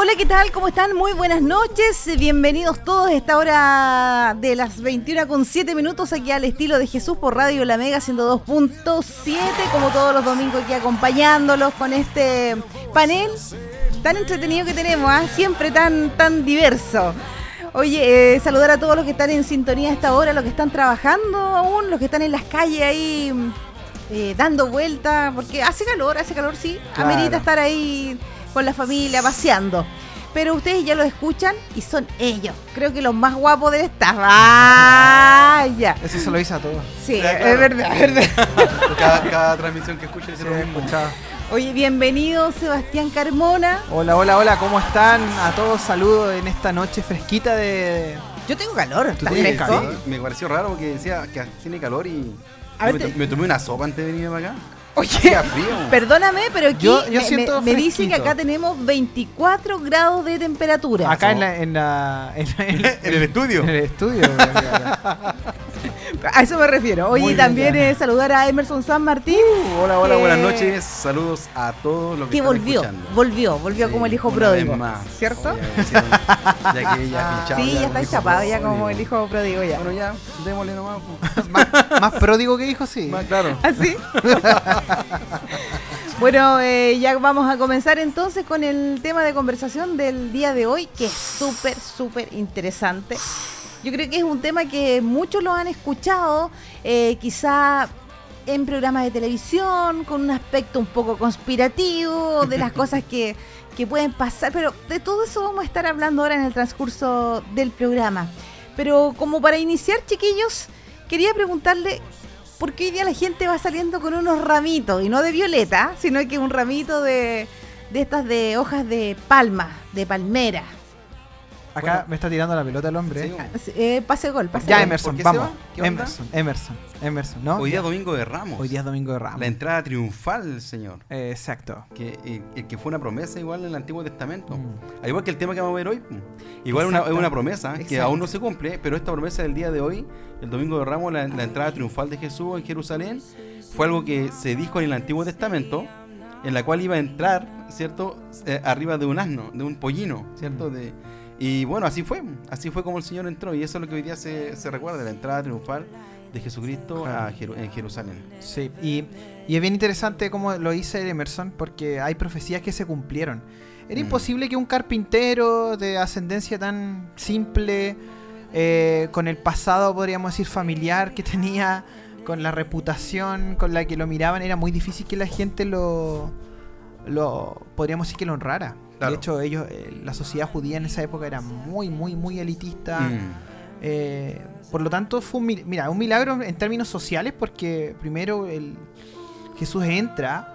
Hola, ¿qué tal? ¿Cómo están? Muy buenas noches. Bienvenidos todos a esta hora de las 21:07 aquí al estilo de Jesús por Radio La Mega 102.7, como todos los domingos aquí acompañándolos con este panel tan entretenido que tenemos, siempre tan diverso. Oye, saludar a todos los que están en sintonía a esta hora, los que están trabajando aún, los que están en las calles ahí dando vueltas, porque hace calor, sí, claro. Amerita estar ahí con la familia paseando. Pero ustedes ya lo escuchan y son ellos, creo que los más guapos del staff. ¡Vaya! Eso se lo dice a todos. Sí, claro. Es verdad. Cada transmisión que escuchen se lo mismo. Oye, bienvenido Sebastián Carmona. Hola, ¿cómo están? A todos saludos en esta noche fresquita de... Yo tengo calor, ¿estás fresco? Sí, me pareció raro porque decía que tiene calor y... Me tomé una sopa antes de venir para acá. Oye, perdóname, pero aquí yo siento me dice que acá tenemos 24 grados de temperatura. Acá en el estudio. En el estudio. A eso me refiero. Oye, también saludar a Emerson San Martín. Hola, buenas noches. Saludos a todos los que están escuchando. Volvió como el hijo pródigo. Más, ¿cierto? Ya que ya pinchado. Sí, ya está chapado ya como el hijo pródigo ya. Bueno, ya, démosle nomás. Más pródigo que hijo, sí. Más claro. ¿Así? Bueno, ya vamos a comenzar entonces con el tema de conversación del día de hoy, que es súper interesante. Yo creo que es un tema que muchos lo han escuchado, quizá en programas de televisión, con un aspecto un poco conspirativo, de las cosas que pueden pasar, pero de todo eso vamos a estar hablando ahora en el transcurso del programa. Pero como para iniciar, chiquillos, quería preguntarle por qué hoy día la gente va saliendo con unos ramitos, y no de violeta, sino que un ramito de estas de hojas de palma, de palmera. Acá bueno, me está tirando la pelota el hombre. Sí, pase gol. Ya, Emerson, vamos. Emerson, ¿no? Hoy día es Domingo de Ramos. La entrada triunfal, señor. Exacto. Que fue una promesa igual en el Antiguo Testamento. Al igual que el tema que vamos a ver hoy. Igual es una promesa que aún no se cumple, pero esta promesa del día de hoy, el Domingo de Ramos, la entrada triunfal de Jesús en Jerusalén, fue algo que se dijo en el Antiguo Testamento, en la cual iba a entrar, ¿cierto? Arriba de un asno, de un pollino, ¿cierto? Y bueno, así fue como el Señor entró, y eso es lo que hoy día se recuerda, la entrada triunfal de Jesucristo en Jerusalén. Sí, y es bien interesante como lo dice Emerson, porque hay profecías que se cumplieron. Era imposible que un carpintero de ascendencia tan simple, con el pasado, podríamos decir, familiar que tenía, con la reputación con la que lo miraban, era muy difícil que la gente podríamos decir que lo honrara. Claro. De hecho, la sociedad judía en esa época era muy elitista. Por lo tanto, fue un milagro en términos sociales, porque primero Jesús entra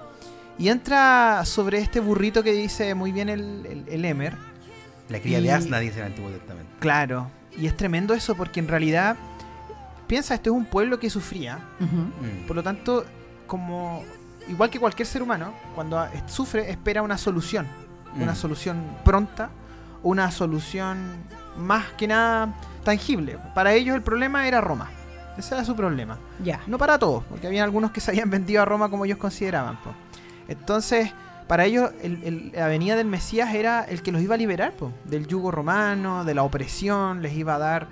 sobre este burrito que dice muy bien el Emer. La cría de asna, dice el Antiguo Testamento. Claro, y es tremendo eso, porque en realidad, piensa, este es un pueblo que sufría. Por lo tanto, igual que cualquier ser humano, cuando sufre, espera una solución. Una solución pronta, una solución más que nada tangible. Para ellos el problema era Roma. Ese era su problema. No para todos, porque había algunos que se habían vendido a Roma como ellos consideraban. Entonces, para ellos la venida del Mesías era el que los iba a liberar del yugo romano, de la opresión, les iba a dar...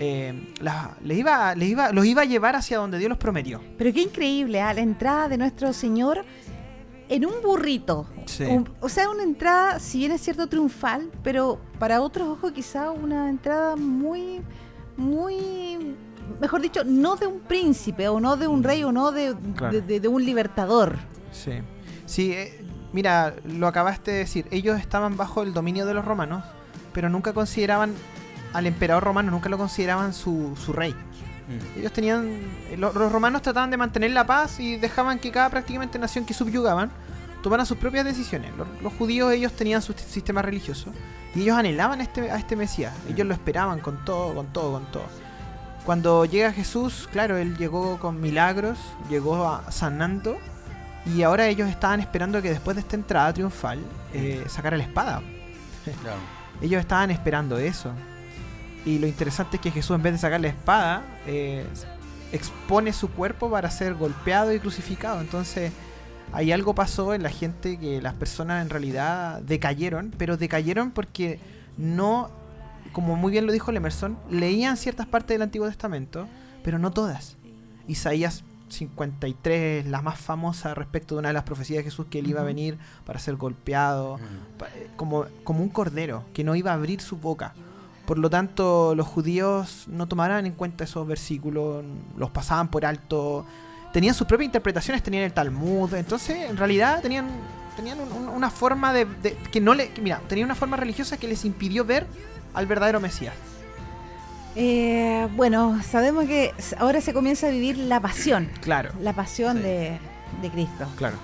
los iba a llevar hacia donde Dios los prometió. Pero qué increíble, la entrada de nuestro Señor en un burrito. Sí. O sea, una entrada, si bien es cierto, triunfal, pero para otros ojos quizá una entrada muy, mejor dicho, no de un príncipe, o no de un rey, o no de un libertador. Sí, mira, lo acabaste de decir. Ellos estaban bajo el dominio de los romanos, pero nunca consideraban al emperador romano, nunca lo consideraban su rey. Ellos los romanos trataban de mantener la paz y dejaban que cada prácticamente nación que subyugaban tomara sus propias decisiones. Los judíos, ellos tenían su sistema religioso y ellos anhelaban a este Mesías. Ellos lo esperaban con todo. Cuando llega Jesús, claro, él llegó con milagros, llegó sanando, y ahora ellos estaban esperando que después de esta entrada triunfal sacara la espada. Claro. Ellos estaban esperando eso. Y lo interesante es que Jesús, en vez de sacar la espada, expone su cuerpo para ser golpeado y crucificado. Entonces hay algo pasó en la gente que las personas en realidad decayeron, pero decayeron porque no, como muy bien lo dijo Lemerson, leían ciertas partes del Antiguo Testamento, pero no todas. Isaías 53, la más famosa respecto de una de las profecías de Jesús, que él iba a venir para ser golpeado, como un cordero, que no iba a abrir su boca. Por lo tanto, los judíos no tomaran en cuenta esos versículos, los pasaban por alto, tenían sus propias interpretaciones, tenían el Talmud, entonces en realidad tenían una forma tenían una forma religiosa que les impidió ver al verdadero Mesías. Bueno, sabemos que ahora se comienza a vivir la pasión. Claro. La pasión de Cristo. Claro.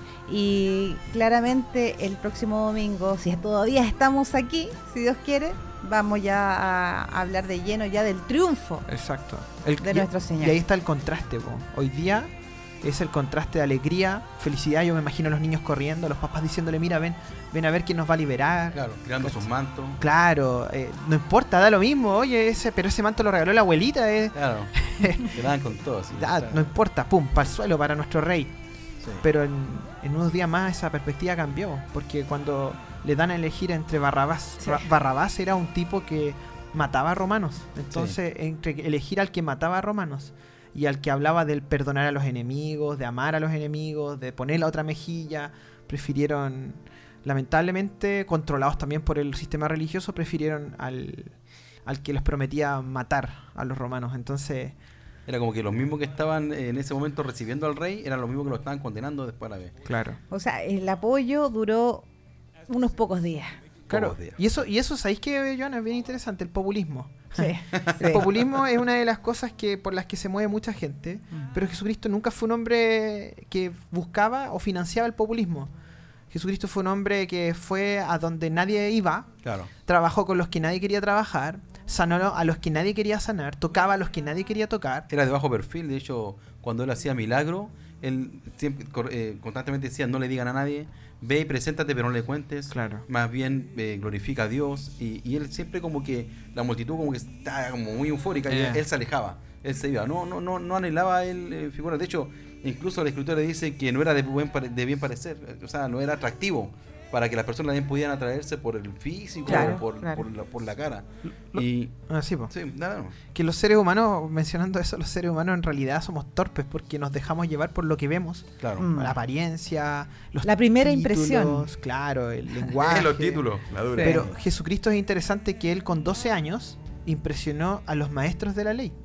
Y claramente el próximo domingo, si todavía estamos aquí, si Dios quiere, vamos ya a hablar de lleno ya del triunfo. Exacto. De nuestro Señor. Y ahí está el contraste, po. Hoy día es el contraste de alegría, felicidad. Yo me imagino a los niños corriendo, los papás diciéndole, mira, ven a ver quién nos va a liberar. Claro, tirando sus mantos. Claro, no importa, da lo mismo. Oye, pero ese manto lo regaló la abuelita. Claro, se dan con todo. Sí, claro. No importa, pum, para el suelo, para nuestro rey. Sí. Pero en unos días más esa perspectiva cambió, porque cuando le dan a elegir entre Barrabás, Barrabás era un tipo que mataba a romanos. Entonces, entre elegir al que mataba a romanos y al que hablaba del perdonar a los enemigos, de amar a los enemigos, de poner la otra mejilla, prefirieron, lamentablemente, controlados también por el sistema religioso, prefirieron al que les prometía matar a los romanos. Entonces, era como que los mismos que estaban en ese momento recibiendo al rey eran los mismos que lo estaban condenando después a la vez. Claro. O sea, el apoyo duró unos pocos días. Claro. Y eso ¿sabéis qué, Joana? Es bien interesante, el populismo. Sí. El populismo es una de las cosas por las que se mueve mucha gente, pero Jesucristo nunca fue un hombre que buscaba o financiaba el populismo. Jesucristo fue un hombre que fue a donde nadie iba, claro. Trabajó con los que nadie quería trabajar, sanó a los que nadie quería sanar, tocaba a los que nadie quería tocar. Era de bajo perfil, de hecho, cuando él hacía milagro, él siempre constantemente decía, no le digan a nadie, ve y preséntate pero no le cuentes, claro. Más bien glorifica a Dios, y él siempre como que la multitud como que estaba como muy eufórica, y él se alejaba, él se iba, no anhelaba él figuras. De hecho, incluso la escritura dice que no era de bien parecer, o sea, no era atractivo para que las personas también pudieran atraerse por el físico, claro, por la cara. Sí, nada. Que los seres humanos, mencionando eso, los seres humanos en realidad somos torpes porque nos dejamos llevar por lo que vemos. Claro. La apariencia, la primera títulos, impresión. Claro, el lenguaje. Los títulos, la dura. Pero Jesucristo es interesante que él con 12 años impresionó a los maestros de la ley.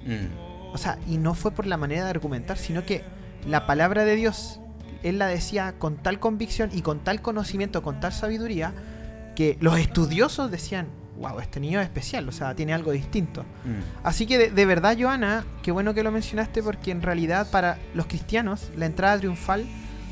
O sea, y no fue por la manera de argumentar, sino que la palabra de Dios, él la decía con tal convicción y con tal conocimiento, con tal sabiduría, que los estudiosos decían, wow, este niño es especial, o sea, tiene algo distinto. Así que de verdad, Joana, qué bueno que lo mencionaste, porque en realidad para los cristianos la entrada triunfal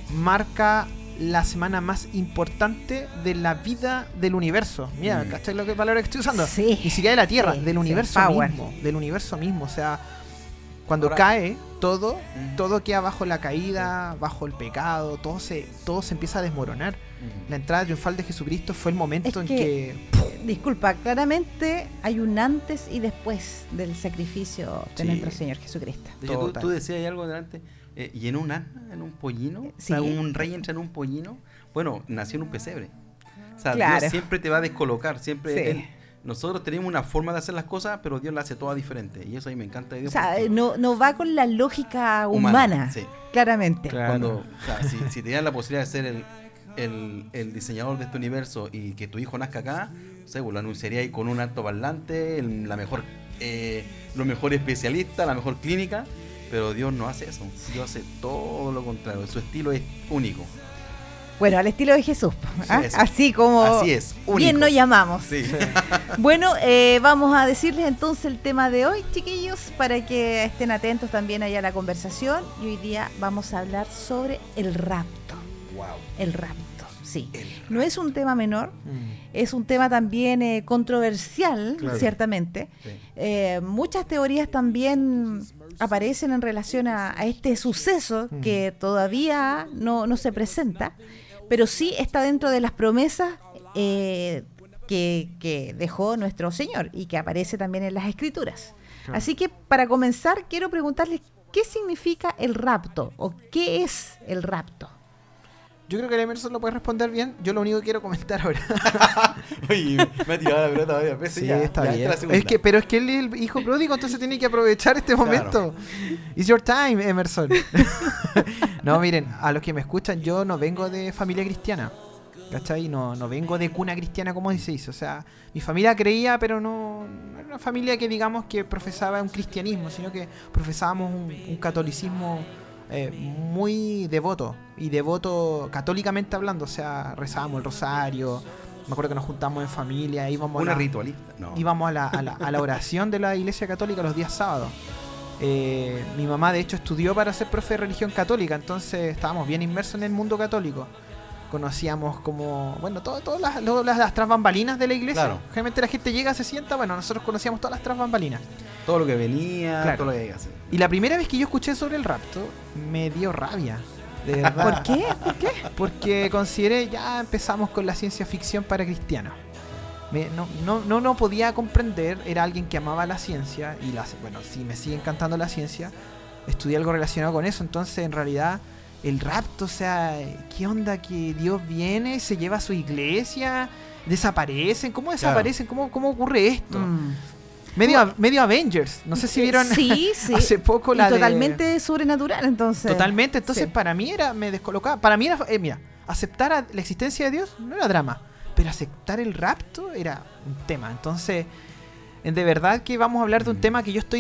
marca la semana más importante de la vida del universo. Mira, ¿cachai lo que palabra que estoy usando? Sí. Ni siquiera de la Tierra, del universo power. mismo. Del universo mismo, o sea, cuando cae todo queda bajo la caída, bajo el pecado, todo se empieza a desmoronar. La entrada triunfal de Jesucristo fue el momento en que... Disculpa, claramente hay un antes y después del sacrificio de nuestro Señor Jesucristo. De hecho, tú decías algo delante, y en un pollino, sí. O sea, un rey entra en un pollino, bueno, nació en un pesebre. O sea, claro. Dios siempre te va a descolocar, siempre sí. Nosotros tenemos una forma de hacer las cosas, pero Dios la hace toda diferente. Y eso a mí me encanta de Dios. O sea, no va con la lógica humana, sí. Claramente. Claro. Cuando, o sea, si te dan la posibilidad de ser el diseñador de este universo y que tu hijo nazca acá, no sé, lo anunciaría ahí con un altoparlante, los mejores especialistas, la mejor clínica, pero Dios no hace eso. Dios hace todo lo contrario. Su estilo es único. Bueno, al estilo de Jesús, ¿ah? Sí, así como así es, único. Bien nos llamamos. Sí. Bueno, vamos a decirles entonces el tema de hoy, chiquillos, para que estén atentos también allá a la conversación. Y hoy día vamos a hablar sobre el rapto. Wow. El rapto, sí. No es un tema menor, es un tema también controversial, claro. Ciertamente. Sí. Muchas teorías también aparecen en relación a este suceso que todavía no se presenta, pero sí está dentro de las promesas que dejó nuestro Señor y que aparece también en las Escrituras. Claro. Así que para comenzar quiero preguntarles qué significa el rapto o qué es el rapto. Yo creo que el Emerson lo puede responder bien. Yo lo único que quiero comentar ahora. Oye, me ha tirado la pelota varias veces. Sí, ya, está ya, bien. esta es la Pero es que él es el hijo pródigo, entonces tiene que aprovechar este momento. It's your time, Emerson. No, miren, a los que me escuchan, yo no vengo de familia cristiana. ¿Cachai? No vengo de cuna cristiana, como dice. O sea, mi familia creía, pero no era una familia que digamos que profesaba un cristianismo, sino que profesábamos un catolicismo muy devoto. Y devoto católicamente hablando. O sea, rezábamos el rosario. Me acuerdo que nos juntamos en familia. Íbamos ritualista. No. Íbamos a la oración de la iglesia católica los días sábados. Mi mamá, de hecho, estudió para ser profe de religión católica. Entonces estábamos bien inmersos en el mundo católico. Conocíamos como, bueno, todas las tras bambalinas de la iglesia. Claro. Generalmente la gente llega, se sienta, bueno, nosotros conocíamos todas las tras bambalinas. Todo lo que venía, claro. todo lo que había que hacer. Y la primera vez que yo escuché sobre el rapto, me dio rabia. De verdad. ¿Por qué? Porque consideré, ya empezamos con la ciencia ficción para cristianos. No podía comprender, era alguien que amaba la ciencia, y bueno, si me sigue encantando la ciencia, estudié algo relacionado con eso, entonces en realidad... El rapto, o sea, ¿qué onda que Dios viene, se lleva a su iglesia, desaparecen? ¿Cómo desaparecen? Claro. ¿Cómo ocurre esto? Medio Avengers, no sé si vieron sí. hace poco y la totalmente sobrenatural, entonces. Totalmente, entonces sí. Para mí me descolocaba. Para mí era, mira, aceptar la existencia de Dios no era drama, pero aceptar el rapto era un tema. Entonces, de verdad que vamos a hablar de un tema que yo estoy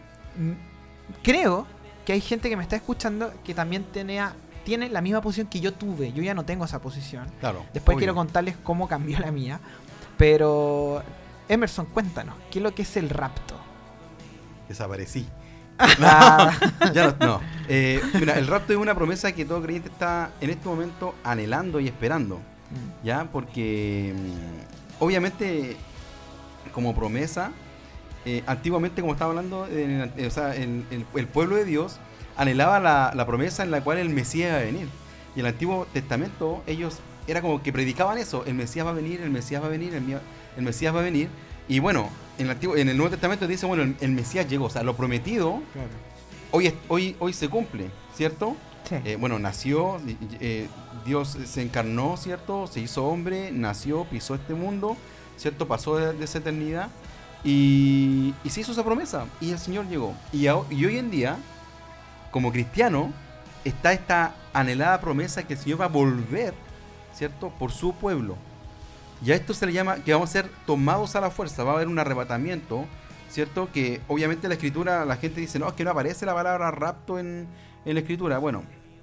creo que hay gente que me está escuchando que también tiene la misma posición que yo tuve. Yo ya no tengo esa posición. Claro. Después quiero contarles cómo cambió la mía. Pero, Emerson, cuéntanos, ¿qué es lo que es el rapto? Desaparecí. Ya no. Mira, el rapto es una promesa que todo creyente está en este momento anhelando y esperando. ¿Ya? Porque, obviamente, como promesa... antiguamente, como estaba hablando, el pueblo de Dios anhelaba la promesa en la cual el Mesías iba a venir. Y en el Antiguo Testamento ellos era como que predicaban eso: el Mesías va a venir, el Mesías va a venir, el Mesías va a venir. Y bueno, en el Nuevo Testamento dice, bueno, el Mesías llegó, o sea, lo prometido, claro. hoy se cumple, ¿cierto? Sí. Bueno, nació, Dios se encarnó, ¿cierto? Se hizo hombre, nació, pisó este mundo, ¿cierto? Pasó de esa eternidad. Y se hizo esa promesa y el Señor llegó. Y hoy en día, como cristiano, está esta anhelada promesa que el Señor va a volver, ¿cierto? Por su pueblo. Y a esto se le llama que vamos a ser tomados a la fuerza. Va a haber un arrebatamiento, ¿cierto? Que obviamente la Escritura, la gente dice, no, es que no aparece la palabra rapto en la Escritura. Bueno,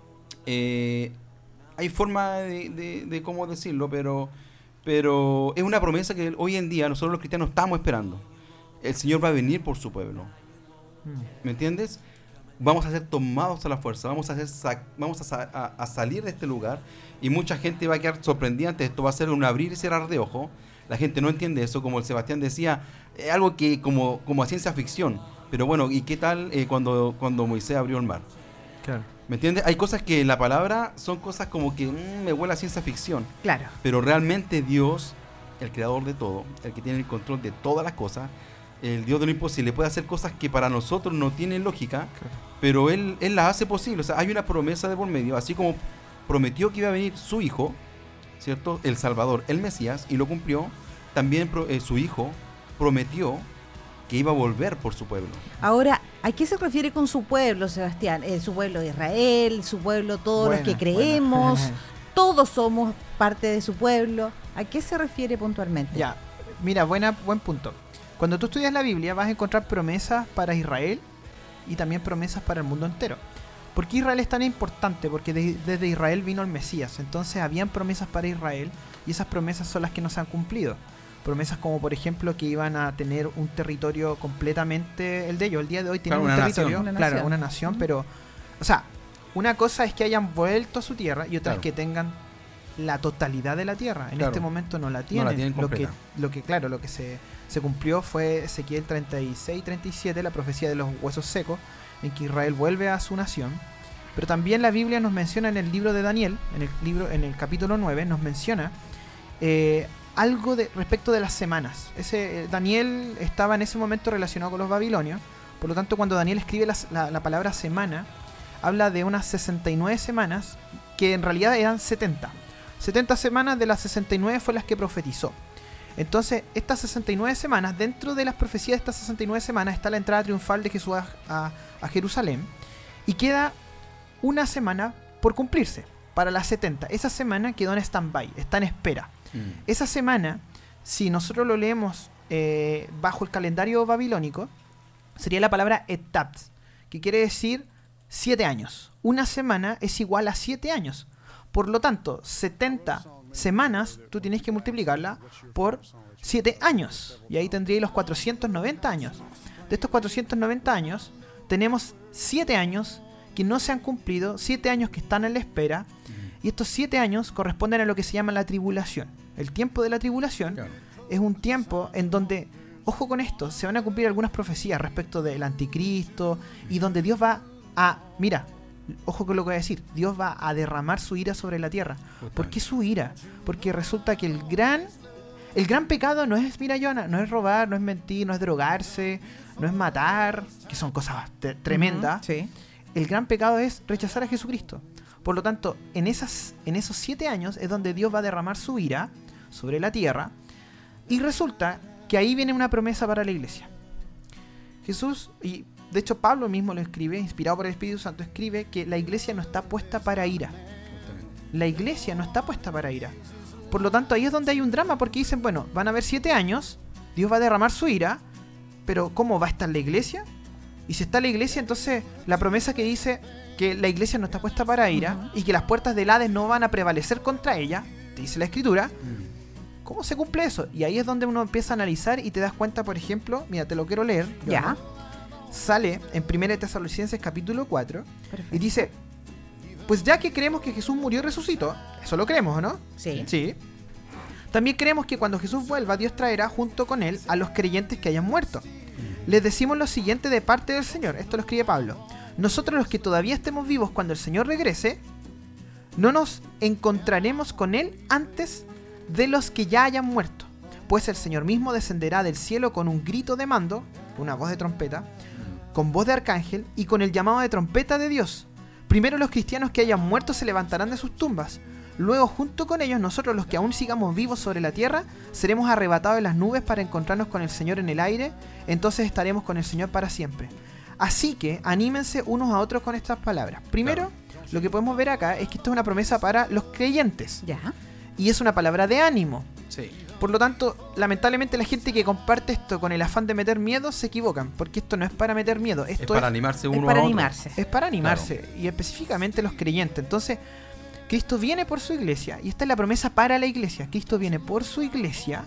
hay forma de cómo decirlo, pero es una promesa que hoy en día nosotros los cristianos estamos esperando. El Señor va a venir por su pueblo. ¿Me entiendes? Vamos a ser tomados a la fuerza. Vamos a salir de este lugar. Y mucha gente va a quedar sorprendida ante esto. Va a ser un abrir y cerrar de ojo. La gente no entiende eso. Como el Sebastián decía, algo que como a ciencia ficción. Pero bueno, ¿y qué tal cuando Moisés abrió el mar? Claro. ¿Me entiendes? Hay cosas que en la palabra son cosas como que me huele a ciencia ficción. Claro. Pero realmente Dios, el creador de todo, el que tiene el control de todas las cosas, el Dios de lo imposible, puede hacer cosas que para nosotros no tienen lógica, claro. Pero Él las hace posibles. O sea, hay una promesa de por medio, así como prometió que iba a venir su Hijo, ¿cierto? El Salvador, el Mesías, y lo cumplió. También su Hijo prometió que iba a volver por su pueblo. Ahora, ¿a qué se refiere con su pueblo, Sebastián? Su pueblo de Israel, su pueblo, todos los que creemos, todos somos parte de su pueblo. ¿A qué se refiere puntualmente? Ya, mira, buen punto. Cuando tú estudias la Biblia vas a encontrar promesas para Israel y también promesas para el mundo entero. ¿Por qué Israel es tan importante? Porque desde Israel vino el Mesías. Entonces habían promesas para Israel y esas promesas son las que no se han cumplido. Promesas como, por ejemplo, que iban a tener un territorio completamente el de ellos. El día de hoy tienen un territorio, una nación, pero, o sea, una cosa es que hayan vuelto a su tierra y otra es que tengan la totalidad de la tierra. En este momento no la tienen. No la tienen completa. Lo que se cumplió fue Ezequiel 36-37, la profecía de los huesos secos, en que Israel vuelve a su nación. Pero también la Biblia nos menciona en el libro de Daniel, en el capítulo 9, nos menciona algo respecto de las semanas. Daniel estaba en ese momento relacionado con los babilonios. Por lo tanto, cuando Daniel escribe la palabra semana, habla de unas 69 semanas que en realidad eran 70. 70 semanas de las 69 fue las que profetizó. Entonces, estas 69 semanas, dentro de las profecías de estas 69 semanas está la entrada triunfal de Jesús a Jerusalén. Y queda una semana por cumplirse, para las 70. Esa semana quedó en stand-by, está en espera. Esa semana, si nosotros lo leemos bajo el calendario babilónico, sería la palabra etat, que quiere decir 7 años. Una semana es igual a 7 años. Por lo tanto, 70 semanas, tú tienes que multiplicarla por 7 años. Y ahí tendrías los 490 años. De estos 490 años, tenemos 7 años que no se han cumplido, 7 años que están en la espera. Y estos 7 años corresponden a lo que se llama la tribulación. El tiempo de la tribulación es un tiempo en donde, ojo con esto, se van a cumplir algunas profecías respecto del anticristo y donde Dios va a... Mira, ojo con lo que voy a decir. Dios va a derramar su ira sobre la tierra. ¿Por qué su ira? Porque resulta que el gran pecado no es, mira, Joana, no es robar, no es mentir, no es drogarse, no es matar, que son cosas tremendas. Sí. El gran pecado es rechazar a Jesucristo. Por lo tanto, en esos 7 años es donde Dios va a derramar su ira sobre la tierra. Y resulta que ahí viene una promesa para la iglesia. Jesús, y de hecho Pablo mismo lo escribe, inspirado por el Espíritu Santo, escribe que la iglesia no está puesta para ira. La iglesia no está puesta para ira. Por lo tanto, ahí es donde hay un drama, porque dicen, bueno, van a haber 7 años, Dios va a derramar su ira, pero ¿cómo va a estar la iglesia? Y si está la iglesia, entonces la promesa que dice que la iglesia no está puesta para ira y que las puertas del Hades no van a prevalecer contra ella, dice la Escritura, ¿cómo se cumple eso? Y ahí es donde uno empieza a analizar y te das cuenta, por ejemplo, mira, te lo quiero leer. Ya. Sale en 1 Tesalonicenses capítulo 4. Perfecto. Y dice, pues ya que creemos que Jesús murió y resucitó, eso lo creemos, ¿o no? Sí. Sí. También creemos que cuando Jesús vuelva, Dios traerá junto con él a los creyentes que hayan muerto. Les decimos lo siguiente de parte del Señor. Esto lo escribe Pablo. Nosotros los que todavía estemos vivos cuando el Señor regrese, no nos encontraremos con él antes de los que ya hayan muerto. Pues el Señor mismo descenderá del cielo con un grito de mando, una voz de trompeta, con voz de arcángel y con el llamado de trompeta de Dios. Primero los cristianos que hayan muerto se levantarán de sus tumbas. Luego, junto con ellos, nosotros los que aún sigamos vivos sobre la tierra, seremos arrebatados en las nubes para encontrarnos con el Señor en el aire. Entonces estaremos con el Señor para siempre. Así que anímense unos a otros con estas palabras. Primero, lo que podemos ver acá es que esto es una promesa para los creyentes. Ya. Y es una palabra de ánimo. Sí. Por lo tanto, lamentablemente la gente que comparte esto con el afán de meter miedo se equivocan. Porque esto no es para meter miedo. Esto Es para animarse uno Es para a otro. animarse. es para animarse. Y específicamente los creyentes. Entonces, Cristo viene por su iglesia. Y esta es la promesa para la iglesia. Cristo viene por su iglesia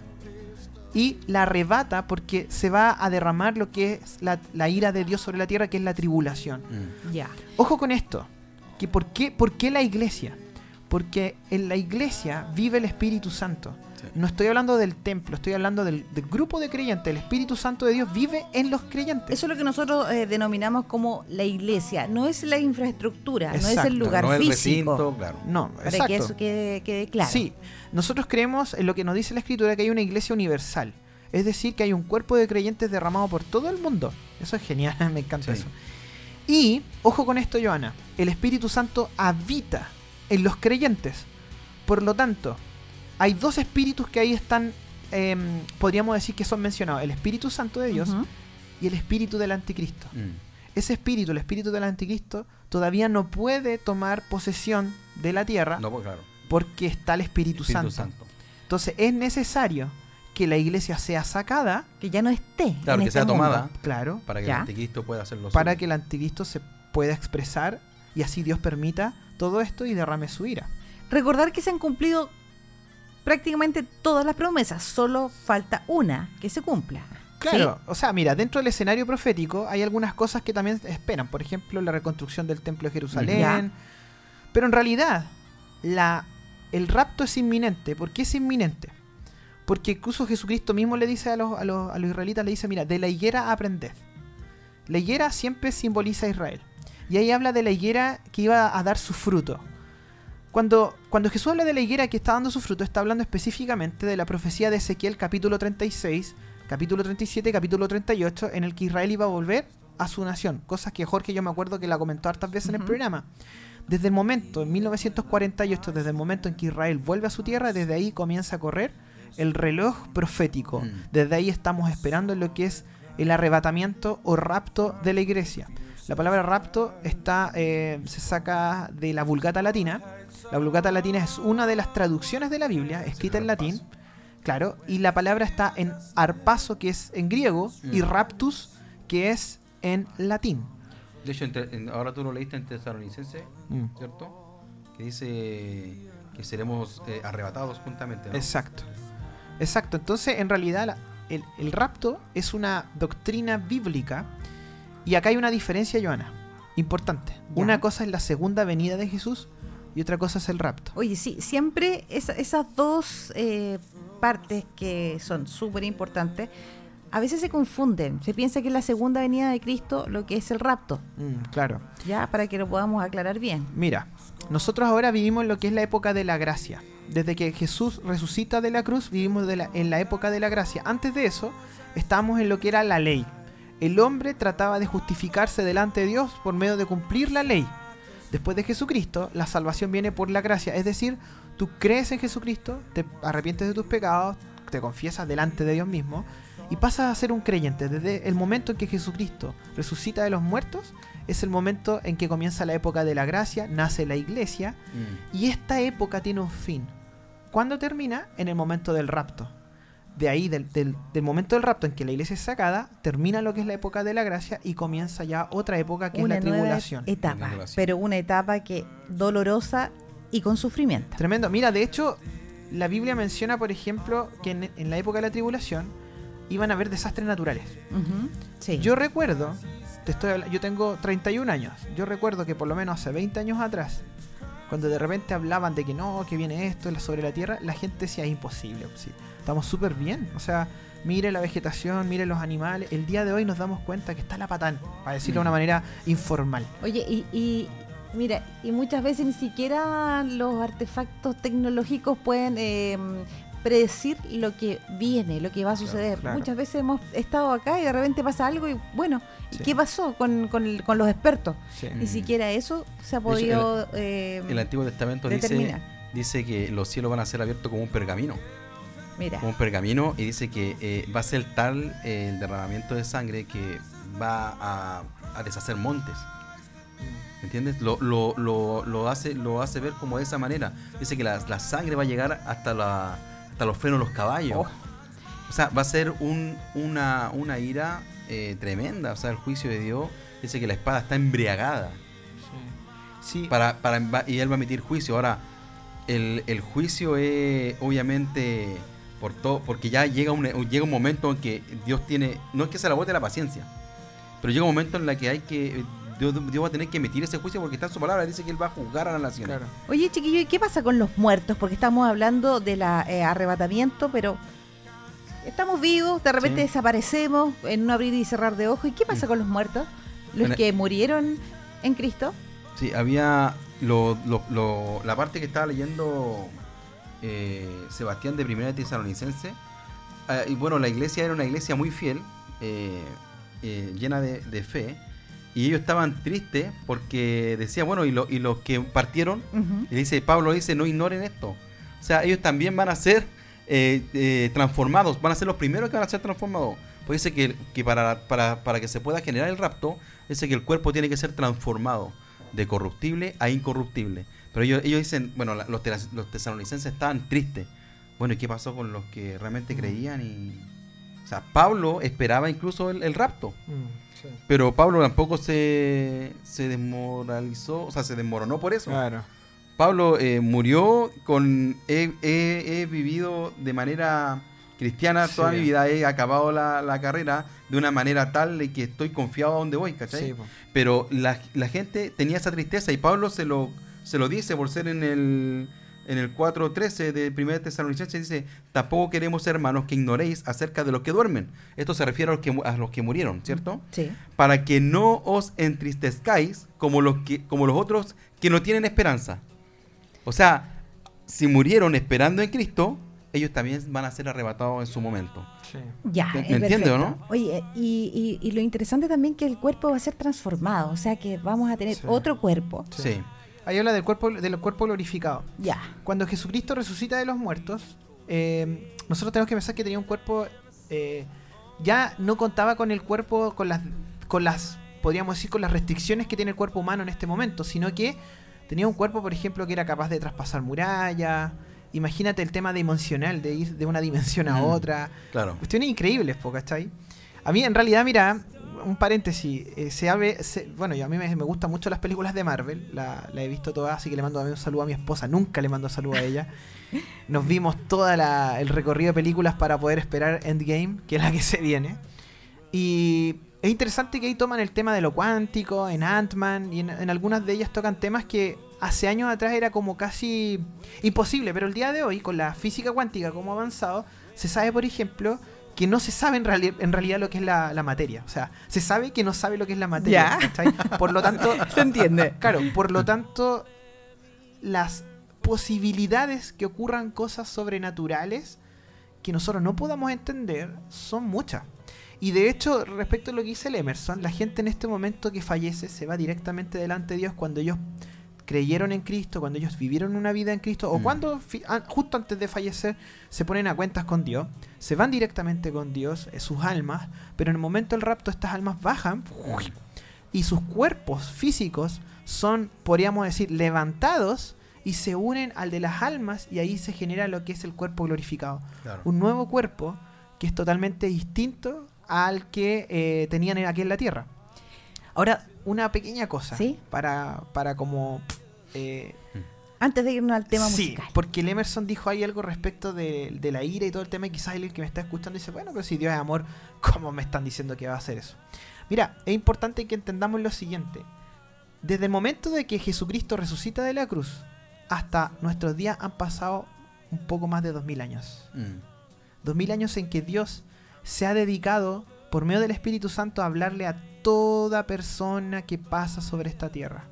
y la arrebata porque se va a derramar lo que es la ira de Dios sobre la tierra, que es la tribulación. Ya. Ojo con esto. Que ¿por qué la iglesia? Porque en la iglesia vive el Espíritu Santo. Sí. No estoy hablando del templo, estoy hablando del grupo de creyentes. El Espíritu Santo de Dios vive en los creyentes. Eso es lo que nosotros denominamos como la iglesia. No es la infraestructura, no es Exacto. el lugar No el físico. recinto, claro. No, Para exacto. que eso quede claro. Sí, nosotros creemos en lo que nos dice la Escritura, que hay una iglesia universal. Es decir, que hay un cuerpo de creyentes derramado por todo el mundo. Eso es genial, me encanta Sí. eso. Y, ojo con esto, Joana, el Espíritu Santo habita en los creyentes. Por lo tanto, hay dos espíritus que ahí están, podríamos decir que son mencionados. El Espíritu Santo de Dios y el espíritu del anticristo. Ese espíritu, el espíritu del anticristo, todavía no puede tomar posesión de la tierra No, pues claro. porque está el Espíritu Santo. Entonces es necesario que la iglesia sea sacada, Que ya no esté. Claro, en que este sea mundo. tomada claro, para que Ya. el anticristo pueda hacerlo para suyo. que el anticristo se pueda expresar y así Dios permita todo esto y derrame su ira. Recordar que se han cumplido prácticamente todas las promesas. Solo falta una que se cumpla. Claro, o sea, mira, dentro del escenario profético hay algunas cosas que también esperan. Por ejemplo, la reconstrucción del templo de Jerusalén. Ya. Pero en realidad, el rapto es inminente. ¿Por qué es inminente? Porque incluso Jesucristo mismo le dice a los israelitas, le dice, mira, de la higuera aprended. La higuera siempre simboliza a Israel. Y ahí habla de la higuera que iba a dar su fruto. Cuando Jesús habla de la higuera que está dando su fruto, está hablando específicamente de la profecía de Ezequiel capítulo 36, capítulo 37, capítulo 38, en el que Israel iba a volver a su nación. Cosas que Jorge, yo me acuerdo que la comentó hartas veces en el programa. Desde el momento, en 1948, desde el momento en que Israel vuelve a su tierra, desde ahí comienza a correr el reloj profético. Desde ahí estamos esperando lo que es el arrebatamiento o rapto de la iglesia. La palabra rapto se saca de la Vulgata Latina. La Vulgata Latina es una de las traducciones de la Biblia, escrita en latín. Claro, y la palabra está en arpazo, que es en griego, y raptus, que es en latín. De hecho, ahora tú lo leíste en Tesalonicenses, ¿cierto? Que dice que seremos arrebatados juntamente, ¿no? Exacto. Entonces, en realidad, el rapto es una doctrina bíblica. Y acá hay una diferencia, Joana, importante. Ya. Una cosa es la segunda venida de Jesús y otra cosa es el rapto. Oye, sí, siempre esas dos partes que son súper importantes, a veces se confunden. Se piensa que es la segunda venida de Cristo lo que es el rapto. Claro. Ya, para que lo podamos aclarar bien. Mira, nosotros ahora vivimos lo que es la época de la gracia. Desde que Jesús resucita de la cruz, vivimos en la época de la gracia. Antes de eso, estábamos en lo que era la ley. El hombre trataba de justificarse delante de Dios por medio de cumplir la ley. Después de Jesucristo, la salvación viene por la gracia. Es decir, tú crees en Jesucristo, te arrepientes de tus pecados, te confiesas delante de Dios mismo y pasas a ser un creyente. Desde el momento en que Jesucristo resucita de los muertos, es el momento en que comienza la época de la gracia, nace la iglesia, y esta época tiene un fin. ¿Cuándo termina? En el momento del rapto. De ahí, del momento del rapto en que la iglesia es sacada, termina lo que es la época de la gracia y comienza ya otra época que es la tribulación. Etapa, pero una etapa que dolorosa y con sufrimiento. Tremendo. Mira, de hecho, la Biblia menciona, por ejemplo, que en la época de la tribulación iban a haber desastres naturales. Sí. Yo recuerdo, yo tengo 31 años, yo recuerdo que por lo menos hace 20 años atrás, cuando de repente hablaban de que no, que viene esto sobre la tierra, la gente decía, es imposible, sí. Estamos súper bien, o sea, mire la vegetación, mire los animales. El día de hoy nos damos cuenta que está la patán, para decirlo de una manera informal. Oye, y mira, y muchas veces ni siquiera los artefactos tecnológicos pueden predecir lo que viene, lo que va a suceder. Claro. Muchas veces hemos estado acá y de repente pasa algo y bueno, sí. ¿Qué pasó con los expertos? Sí. Ni siquiera eso se ha podido el Antiguo Testamento dice que los cielos van a ser abiertos como un pergamino. Mira. Como un pergamino, y dice que va a ser tal el derramamiento de sangre que va a deshacer montes. ¿Entiendes? Lo hace ver como de esa manera. Dice que la sangre va a llegar hasta los frenos de los caballos. O sea, va a ser una ira tremenda. O sea, el juicio de Dios dice que la espada está embriagada. Sí. Y él va a emitir juicio. Ahora, el juicio es obviamente por todo, porque ya llega un momento en que Dios tiene, no es que se la bote la paciencia, pero llega un momento en la que Dios va a tener que emitir ese juicio porque está en su palabra, dice que Él va a juzgar a la nación. Claro. Oye, chiquillo, ¿y qué pasa con los muertos? Porque estamos hablando del arrebatamiento, pero estamos vivos, de repente desaparecemos en un abrir y cerrar de ojos. ¿Y qué pasa con los muertos? ¿Los que murieron en Cristo? Sí, había la parte que estaba leyendo Sebastián de Primera de Tesalonicenses. Y bueno, la iglesia era una iglesia muy fiel, llena de fe. Y ellos estaban tristes porque decía, bueno, y los que partieron, y dice Pablo, dice, no ignoren esto. O sea, ellos también van a ser transformados, van a ser los primeros que van a ser transformados. Pues dice que para que se pueda generar el rapto, dice que el cuerpo tiene que ser transformado de corruptible a incorruptible. Pero ellos dicen, bueno, los tesalonicenses estaban tristes. Bueno, ¿y qué pasó con los que realmente creían? O sea, Pablo esperaba incluso el rapto. Sí. Pero Pablo tampoco se desmoralizó, o sea, se desmoronó por eso. Claro. Pablo murió con he vivido de manera cristiana toda mi vida, he acabado la carrera de una manera tal de que estoy confiado a donde voy, ¿cachai? Sí, pero la gente tenía esa tristeza y Pablo se lo dice por ser en el 4:13 de 1 Tesalonicenses, dice, tampoco queremos, hermanos, que ignoréis acerca de los que duermen. Esto se refiere a los que murieron, ¿cierto? Sí. Para que no os entristezcáis como los otros que no tienen esperanza. O sea, si murieron esperando en Cristo, ellos también van a ser arrebatados en su momento. Sí. Ya, ¿Me entiendes o no? Oye, y lo interesante también que el cuerpo va a ser transformado, o sea que vamos a tener otro cuerpo. Sí. Ahí habla del cuerpo glorificado. Ya. Cuando Jesucristo resucita de los muertos, nosotros tenemos que pensar que tenía un cuerpo... ya no contaba con el cuerpo, con las podríamos decir, con las restricciones que tiene el cuerpo humano en este momento, sino que tenía un cuerpo, por ejemplo, que era capaz de traspasar murallas. Imagínate el tema dimensional, de ir de una dimensión a otra. Claro. Cuestiones increíbles, ¿cachai? A mí, en realidad, mira, un paréntesis, bueno, a mí me gustan mucho las películas de Marvel, la he visto todas, así que le mando un saludo a mi esposa, nunca le mando saludo a ella. Nos vimos toda el recorrido de películas para poder esperar Endgame, que es la que se viene. Y es interesante que ahí toman el tema de lo cuántico, en Ant-Man, y en algunas de ellas tocan temas que hace años atrás era como casi imposible, pero el día de hoy, con la física cuántica como ha avanzado, se sabe, por ejemplo, que no se sabe en realidad lo que es la materia. O sea, se sabe que no sabe lo que es la materia. ¿Cachai? Por lo tanto... Se entiende. Claro, por lo tanto, las posibilidades que ocurran cosas sobrenaturales que nosotros no podamos entender son muchas. Y de hecho, respecto a lo que dice el Emerson, la gente en este momento que fallece se va directamente delante de Dios cuando ellos creyeron en Cristo, cuando ellos vivieron una vida en Cristo, o cuando justo antes de fallecer se ponen a cuentas con Dios, se van directamente con Dios, sus almas, pero en el momento del rapto estas almas bajan y sus cuerpos físicos son, podríamos decir, levantados y se unen al de las almas, y ahí se genera lo que es el cuerpo glorificado. Claro. Un nuevo cuerpo que es totalmente distinto al que tenían aquí en la tierra. Ahora, una pequeña cosa, ¿sí? para como... antes de irnos al tema musical. Sí, porque el Emerson dijo ahí algo respecto de la ira y todo el tema, y quizás el que me está escuchando dice, bueno, pero si Dios es amor, ¿cómo me están diciendo que va a hacer eso? Mira, es importante que entendamos lo siguiente. Desde el momento de que Jesucristo resucita de la cruz hasta nuestros días han pasado un poco más de 2000 años. 2000 años en que Dios se ha dedicado, por medio del Espíritu Santo, a hablarle a toda persona que pasa sobre esta tierra.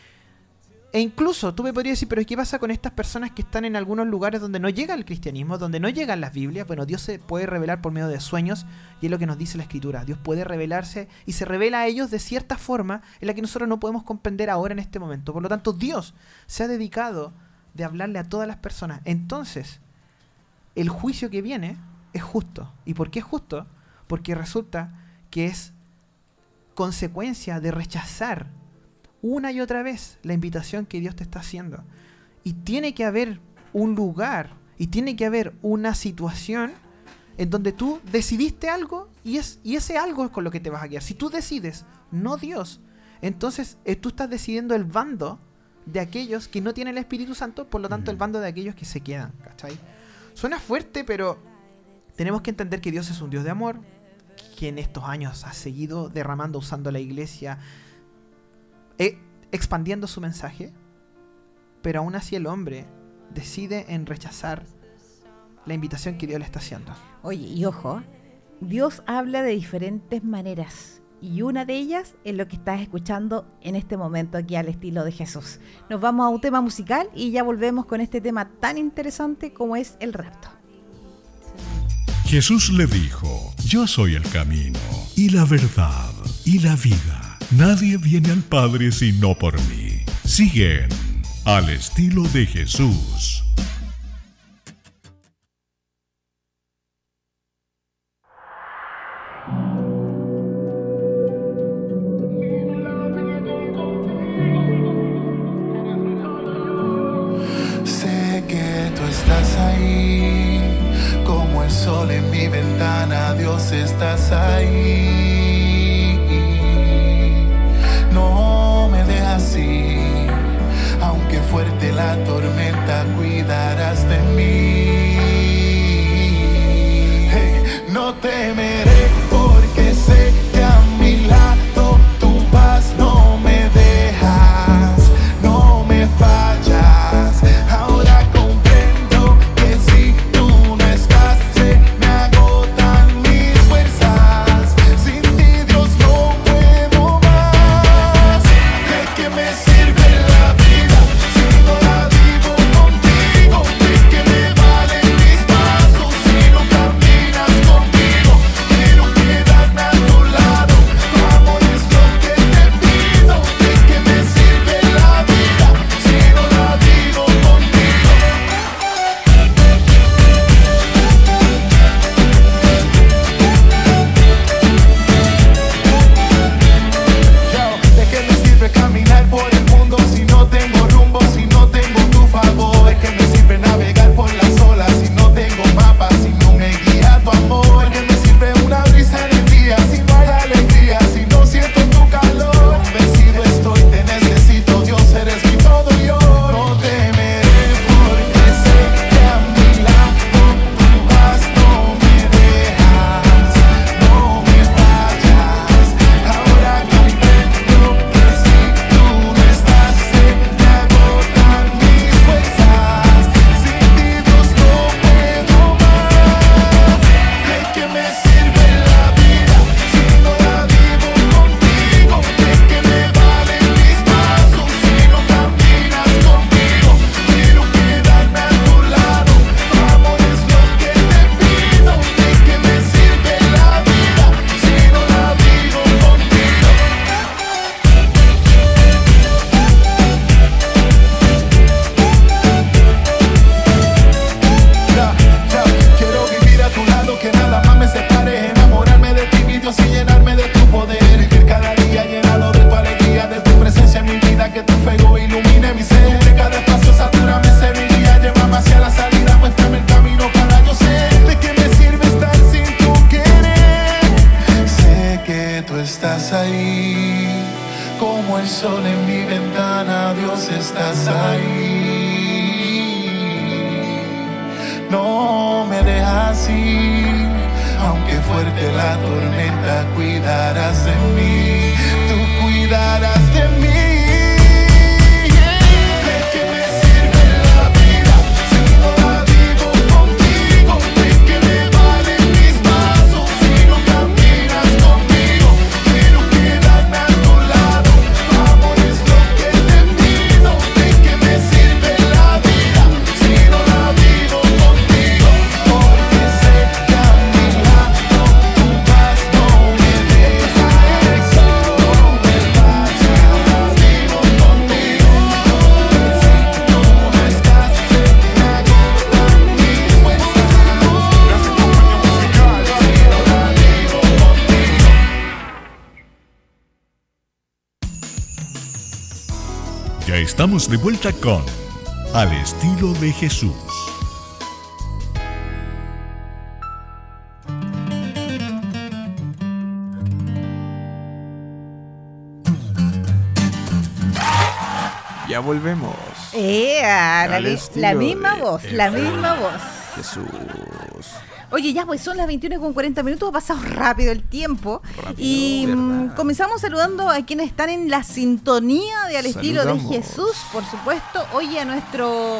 E incluso tú me podrías decir, pero ¿qué pasa con estas personas que están en algunos lugares donde no llega el cristianismo, donde no llegan las Biblias? Bueno, Dios se puede revelar por medio de sueños, y es lo que nos dice la Escritura. Dios puede revelarse y se revela a ellos de cierta forma en la que nosotros no podemos comprender ahora en este momento. Por lo tanto, Dios se ha dedicado de hablarle a todas las personas. Entonces, el juicio que viene es justo. ¿Y por qué es justo? Porque resulta que es consecuencia de rechazar una y otra vez la invitación que Dios te está haciendo. Y tiene que haber un lugar, y tiene que haber una situación en donde tú decidiste algo, y ese algo es con lo que te vas a quedar. Si tú decides, no Dios, entonces tú estás decidiendo el bando de aquellos que no tienen el Espíritu Santo, por lo tanto el bando de aquellos que se quedan, ¿cachai? Suena fuerte, pero tenemos que entender que Dios es un Dios de amor, que en estos años ha seguido derramando, usando la iglesia, expandiendo su mensaje, pero aún así el hombre decide en rechazar la invitación que Dios le está haciendo. Oye, y ojo, Dios habla de diferentes maneras, y una de ellas es lo que estás escuchando en este momento aquí al estilo de Jesús. Nos vamos a un tema musical y ya volvemos con este tema tan interesante como es el rapto. Jesús le dijo: yo soy el camino y la verdad y la vida. Nadie viene al Padre sino por mí. Siguen al estilo de Jesús. Sé que tú estás ahí, como el sol en mi ventana, Dios, estás ahí. No me dejas ir, aunque fuerte la tormenta, cuidarás de mí. Hey, no temeré, porque sé que a mi lado tú vas, no me dejas, no me fallas. Ahora comprendo que si tú no estás, se me agotan mis fuerzas. Sin ti, Dios, no puedo más. ¿De qué me sirve la vida si no la vivo contigo? ilumine mi ser. De cada paso satúrame, Sevilla, llévame hacia la salida, muéstrame el camino para yo ser. ¿De qué me sirve estar sin tu querer? Sé que tú estás ahí, como el sol en mi ventana, Dios, estás ahí. No me dejas ir, aunque fuerte la tormenta, cuidarás de mí, tú cuidarás de mí. ¿De qué me sirve la vida si no la vivo contigo? ¿De qué me valen mis pasos si no caminas conmigo? Quiero quedarme a tu lado, tu amor es lo que te pido. ¿De qué me sirve la vida si no la vivo contigo? Porque sé que a mi lado tú vas, no me dejas, no me vas, si no la vivo contigo. Si tú no estás, se me agotan mis fuerzas. Si no la vivo contigo. Ya estamos de vuelta con Al estilo de Jesús. Ya volvemos. Al La estilo misma de voz, la Jesús. misma voz. Jesús. Oye, ya pues son las 21:40, ha pasado rápido el tiempo. Rápido, Y ¿verdad? comenzamos saludando a quienes están en la sintonía de Al estilo de Saludamos. Jesús, por supuesto. Oye, a nuestro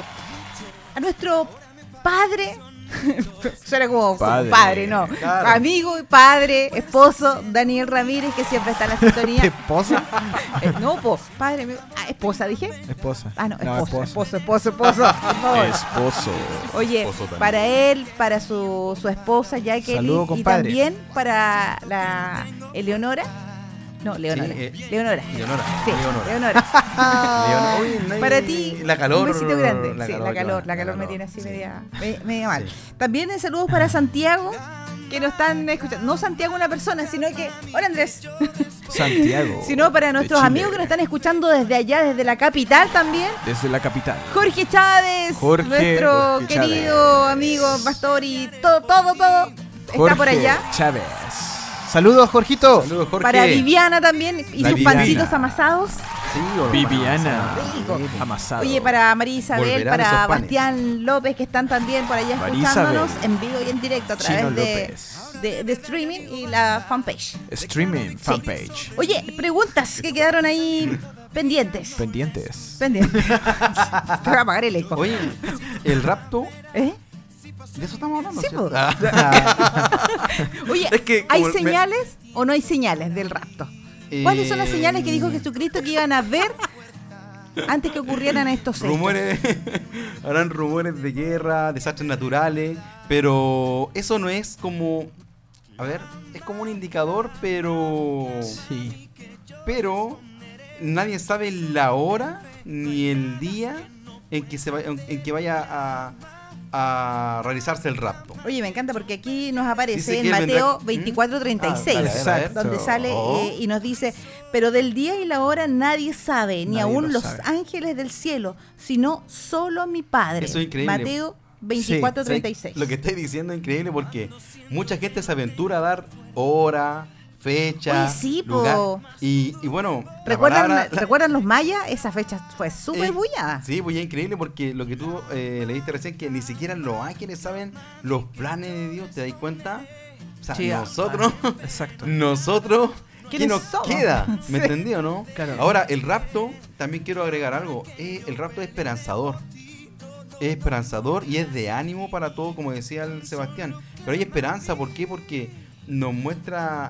padre, suena como Padre. padre, no, Claro. amigo y padre, esposo, Daniel Ramírez, que siempre está en la sintonía. ¿Esposa? No, padre, amigo. Esposa, dije. Esposa. Ah, no, esposa. esposo, por favor. Esposo. Oye, Esposo también. para él, para su esposa Jacqueline, Saludo, y compadre. también para la Eleonora. No, Leonora. Sí, Leonora. Leonora. Sí, Leonora. Leonora. Oye, no hay- Para ti, la calor. un besito grande. la Sí, calor, la calor me calor, tiene así sí. media mal. Sí. También saludos para Santiago, que nos están escuchando. No Santiago una persona, sino que... Hola, Andrés. Santiago. Sino para de nuestros Chile. amigos que nos están escuchando desde allá, desde la capital también. Desde la capital. Jorge Chávez, Jorge nuestro querido Chávez. amigo pastor y todo está Jorge por allá. Chávez. Saludos, Jorgito. Saludos, Jorge. Para Viviana también y La sus Viviana. pancitos amasados. Sí, o- Viviana. Rico. Amasado. Oye, para María Isabel, Volverán para esos panes. Bastián López, que están también por allá María escuchándonos Isabel. en vivo y en directo a Chino través López. de streaming y la fanpage. Streaming, fanpage. Oye, preguntas que quedaron ahí pendientes. Pendientes. Pendientes. Te voy a apagar el eco. Oye, el rapto, ¿Eh? de eso estamos hablando. Sí, ¿cierto? po. Ah. Oye, Es que ¿hay como me- señales o no hay señales del rapto? ¿Cuáles son las señales que dijo Jesucristo que iban a ver antes que ocurrieran estos hechos? Rumores, harán rumores de guerra, desastres naturales, pero eso no es como, a ver, es como un indicador, Sí. pero nadie sabe la hora ni el día en que vaya a realizarse el rapto. Oye, me encanta porque aquí nos aparece Dice en que Mateo vendrá- 24:36, Ah, dale, a ver. donde sale Oh. y nos dice, pero del día y la hora nadie sabe, ni Nadie aún lo los sabe. ángeles del cielo, sino solo mi Padre. Eso es increíble. Mateo 24:36. Lo que estoy diciendo es increíble porque mucha gente se aventura a dar hora, fecha, Oye, sí, po. lugar. Y bueno, la ¿Recuerdan, palabra- la- ¿Recuerdan los mayas? Esa fecha fue súper bullada. Sí, pues ya es increíble porque lo que tú leíste recién, que ni siquiera los ángeles saben los planes de Dios, ¿te das cuenta? O sea, Sí, nosotros, Exacto. nosotros, ¿qué ¿Quiénes nos somos? queda? ¿Me Sí. entendió, no? Claro. Ahora, el rapto, también quiero agregar algo, el rapto es esperanzador. Es esperanzador y es de ánimo para todo, como decía el Sebastián. Pero hay esperanza, ¿por qué? Porque nos muestra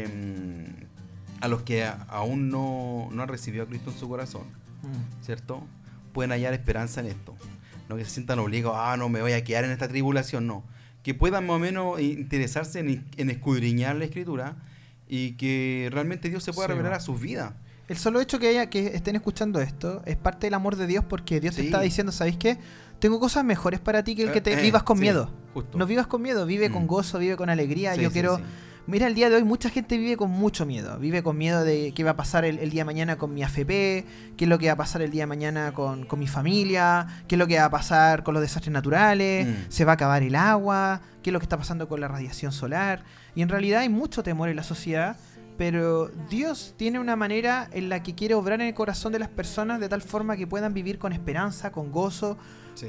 a los que aún no han recibido a Cristo en su corazón, ¿cierto? Pueden hallar esperanza en esto. No que se sientan obligados, no me voy a quedar en esta tribulación, no. Que puedan más o menos interesarse en escudriñar la Escritura y que realmente Dios se pueda Sí, revelar va. a sus vidas. El solo hecho que estén escuchando esto es parte del amor de Dios, porque Dios te Sí. está diciendo, ¿sabéis qué? Tengo cosas mejores para ti que el que te vivas con sí, miedo. justo. No vivas con miedo, vive con gozo, vive con alegría. Sí, Yo sí, quiero sí. Mira, el día de hoy mucha gente vive con mucho miedo. Vive con miedo de qué va a pasar el día de mañana con mi AFP, qué es lo que va a pasar el día de mañana con mi familia, qué es lo que va a pasar con los desastres naturales, se va a acabar el agua, qué es lo que está pasando con la radiación solar. Y en realidad hay mucho temor en la sociedad, pero Dios tiene una manera en la que quiere obrar en el corazón de las personas de tal forma que puedan vivir con esperanza, con gozo, Sí.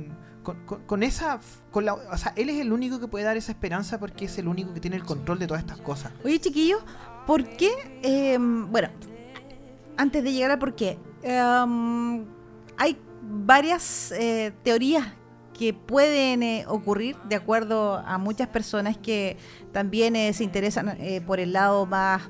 o sea, Él es el único que puede dar esa esperanza porque es el único que tiene el control de todas estas cosas. Oye, chiquillos, ¿por qué? Bueno, antes de llegar al por qué, hay varias teorías que pueden ocurrir de acuerdo a muchas personas que también se interesan por el lado más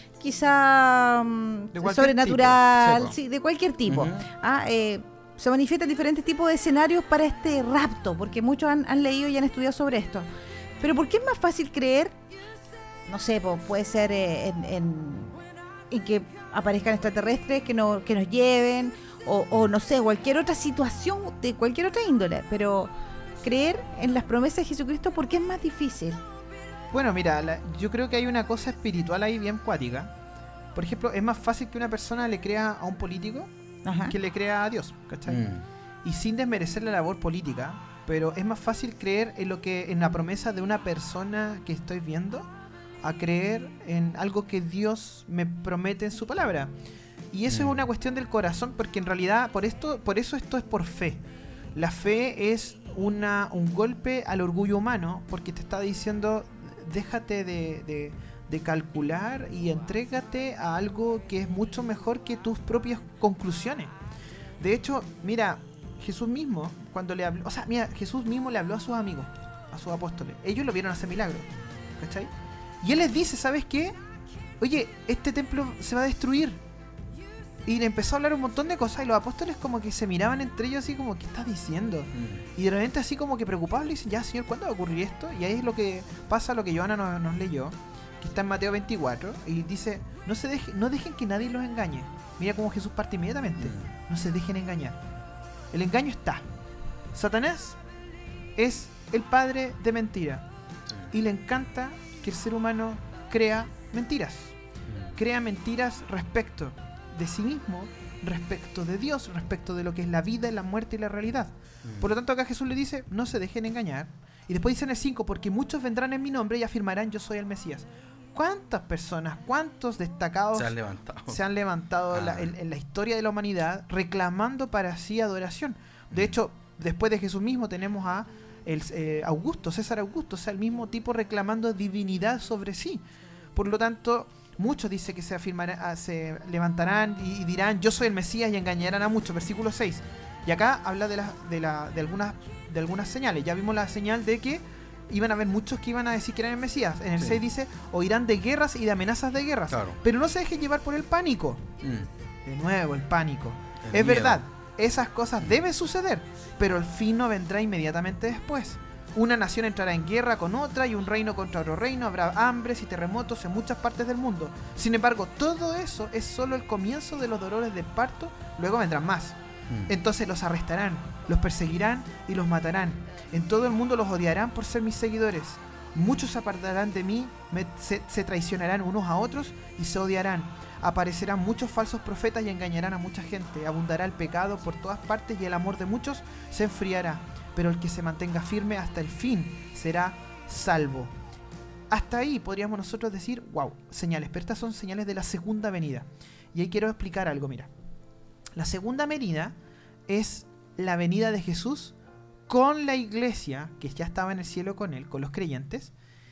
quizá De cualquier sobrenatural, tipo, sí, de cualquier tipo. Ujú. Se manifiestan diferentes tipos de escenarios para este rapto, porque muchos han leído y han estudiado sobre esto. Pero ¿por qué es más fácil creer? No sé, puede ser en que aparezcan extraterrestres que nos lleven, o no sé, cualquier otra situación de cualquier otra índole, pero creer en las promesas de Jesucristo, ¿por qué es más difícil? Bueno, mira, yo creo que hay una cosa espiritual ahí bien cuática. Por ejemplo, es más fácil que una persona le crea a un político Ajá. que le crea a Dios, ¿cachai? Y sin desmerecer la labor política, pero es más fácil creer en la promesa de una persona que estoy viendo a creer en algo que Dios me promete en su palabra. Y eso es una cuestión del corazón, porque en realidad por eso esto es por fe. La fe es un golpe al orgullo humano, porque te está diciendo, déjate de calcular y entrégate a algo que es mucho mejor que tus propias conclusiones. De hecho, mira, Jesús mismo, cuando le habló, Jesús mismo le habló a sus amigos, a sus apóstoles. Ellos lo vieron hacer milagros, ¿cachai? Y Él les dice, ¿sabes qué? Oye, este templo se va a destruir. Y le empezó a hablar un montón de cosas y los apóstoles como que se miraban entre ellos así como, ¿qué estás diciendo? Y de repente así como que preocupados le dicen, ya Señor, ¿cuándo va a ocurrir esto? Y ahí es lo que pasa, lo que Joana nos leyó, que está en Mateo 24, y dice, no dejen que nadie los engañe. Mira cómo Jesús parte inmediatamente. No se dejen engañar. El engaño está. Satanás es el padre de mentira. Y le encanta que el ser humano crea mentiras. Crea mentiras respecto de sí mismo, respecto de Dios, respecto de lo que es la vida, la muerte y la realidad. Por lo tanto, acá Jesús le dice, no se dejen engañar. Y después dice en el 5, porque muchos vendrán en mi nombre y afirmarán, yo soy el Mesías. ¿Cuántas personas, cuántos destacados se han levantado en la historia de la humanidad reclamando para sí adoración? De hecho, después de Jesús mismo tenemos a César Augusto, o sea, el mismo tipo reclamando divinidad sobre sí. Por lo tanto, muchos dicen que se levantarán y dirán, yo soy el Mesías, y engañarán a muchos. Versículo 6. Y acá habla de algunas señales. Ya vimos la señal de que iban a haber muchos que iban a decir que eran el Mesías. En el 6 dice, oirán de guerras y de amenazas de guerras. Claro. Pero no se dejen llevar por el pánico. De nuevo, el pánico. Es verdad, esas cosas deben suceder, pero el fin no vendrá inmediatamente después. Una nación entrará en guerra con otra y un reino contra otro reino. Habrá hambres y terremotos en muchas partes del mundo. Sin embargo, todo eso es solo el comienzo de los dolores de parto. Luego vendrán más. Entonces los arrestarán, los perseguirán y los matarán. En todo el mundo los odiarán por ser mis seguidores. Muchos se apartarán de mí, se traicionarán unos a otros y se odiarán. Aparecerán muchos falsos profetas y engañarán a mucha gente. Abundará el pecado por todas partes y el amor de muchos se enfriará. Pero el que se mantenga firme hasta el fin será salvo. Hasta ahí podríamos nosotros decir, wow, señales. Pero estas son señales de la segunda venida. Y ahí quiero explicar algo, mira. La segunda venida es la venida de Jesús con la iglesia, que ya estaba en el cielo con él, con los creyentes,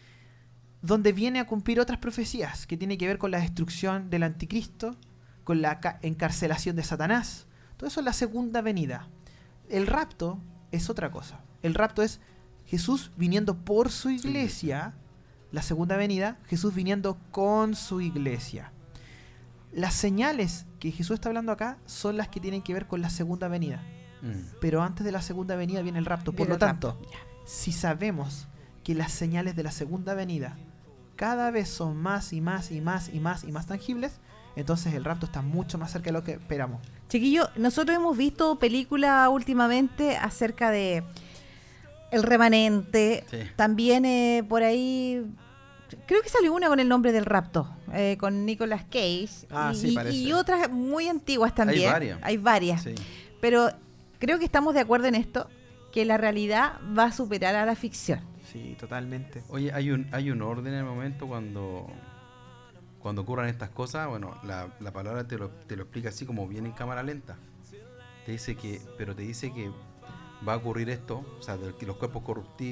donde viene a cumplir otras profecías que tienen que ver con la destrucción del anticristo, con la encarcelación de Satanás. Todo eso es la segunda venida. El rapto es otra cosa. El rapto es Jesús viniendo por su iglesia. La segunda venida, Jesús viniendo con su iglesia. Las señales que Jesús está hablando acá son las que tienen que ver con la segunda venida. Pero antes de la segunda venida viene el rapto. Por lo tanto, si sabemos que las señales de la segunda venida cada vez son más y más y más y más y más tangibles, entonces el rapto está mucho más cerca de lo que esperamos. Chiquillo, nosotros hemos visto películas últimamente acerca de El Remanente. También por ahí creo que salió una con el nombre del rapto, con Nicolas Cage. Sí, parece. Y otras muy antiguas también. Hay varias. Sí. Pero creo que estamos de acuerdo en esto, que la realidad va a superar a la ficción. Sí, totalmente. Oye, hay un orden en el momento cuando ocurran estas cosas. Bueno, la palabra te lo explica así como bien en cámara lenta. Te dice que va a ocurrir esto, o sea, que los cuerpos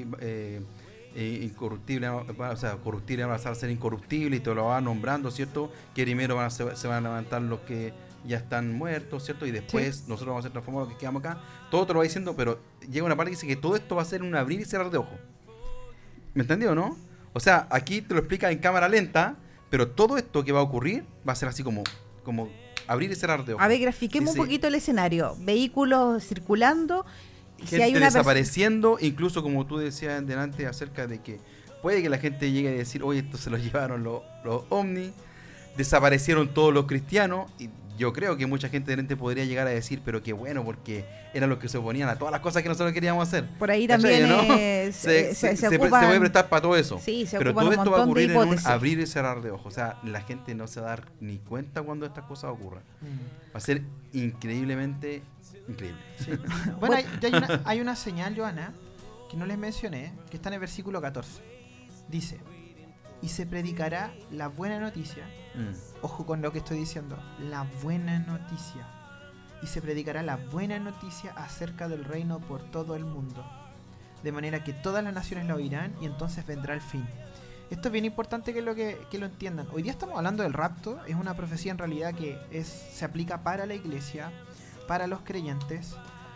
incorruptibles, o sea, corruptibles van a pasar a ser incorruptibles y te lo va nombrando, ¿cierto? Que primero se van a levantar los que ya están muertos, ¿cierto? Y después nosotros vamos a ser transformados los que quedamos acá. Todo te lo va diciendo, pero llega una parte que dice que todo esto va a ser un abrir y cerrar de ojos. ¿Me entendió, no? O sea, aquí te lo explica en cámara lenta, pero todo esto que va a ocurrir va a ser así como abrir y cerrar de ojos. A ver, grafiquemos un poquito el escenario. Vehículos circulando. Gente si hay una desapareciendo, incluso como tú decías delante acerca de que puede que la gente llegue a decir, oye, esto se lo llevaron los ovnis, desaparecieron todos los cristianos, y yo creo que mucha gente delante podría llegar a decir, pero qué bueno, porque eran los que se oponían a todas las cosas que nosotros queríamos hacer. Por ahí también, ¿no? se puede prestar para todo eso. Sí, pero todo esto va a ocurrir en un abrir y cerrar de ojos. O sea, la gente no se va a dar ni cuenta cuando estas cosas ocurran. Va a ser increíblemente increíble. Sí. Bueno, hay una señal, Joana, que no les mencioné, que está en el versículo 14. Dice, y se predicará la buena noticia. Ojo con lo que estoy diciendo, la buena noticia. Y se predicará la buena noticia acerca del reino por todo el mundo, de manera que todas las naciones la oirán, y entonces vendrá el fin. Esto es bien importante que lo entiendan. Hoy día estamos hablando del rapto. Es una profecía en realidad que se aplica para la iglesia, para los creyentes,